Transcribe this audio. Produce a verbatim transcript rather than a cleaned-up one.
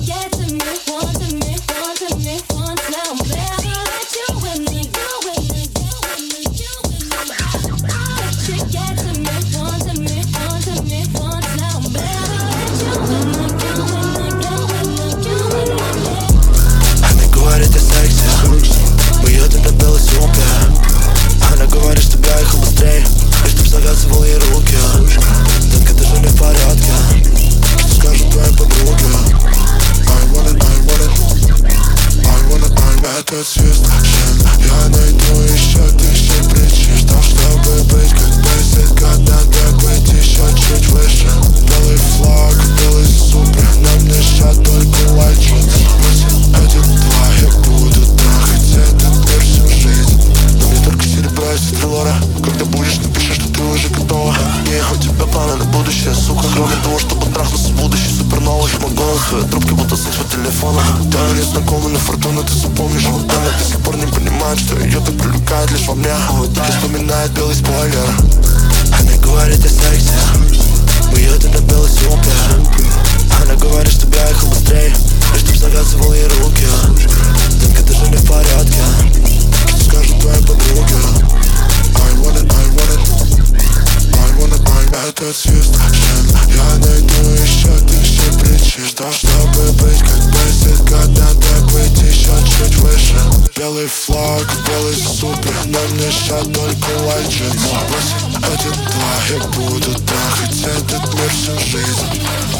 Этот звезд шин, я найду еще тысячи причин, но чтобы быть как бесит, надо быть еще чуть выше. Белый флаг, белый супер, нам мешает только лайчет. Один, два, я буду трахать этот мир всю жизнь. Но мне только серебра и стрелора. Когда будешь, напиши, что ты уже готова. Yeah, у тебя планы на будущее, сука. Кроме того, чтобы трахнуться в будущее суперновый. Мой голос в твоей трубке, будто секс по телефону. Да, незнакомый, но фортуна ты запомнишь. Она до сих пор не понимает, что ее так привлекает лишь во мне. И вспоминает белый спойлер. Она говорит о сексе, у ее тогда белый супер. Она говорит, чтобы я ехал быстрее, и чтоб завязывал ей руки. Детка, ты же не в порядке, что скажут твои подруги? I want it, I want it, I want it, I want it. Этот звезд шин, я найду еще тысячи причин, чтобы быть как бесит, надо быть еще чуть выше. Белый флаг, белый супер, нам мешает только лайчет. Один, два, я буду трахать этот мир всю жизнь.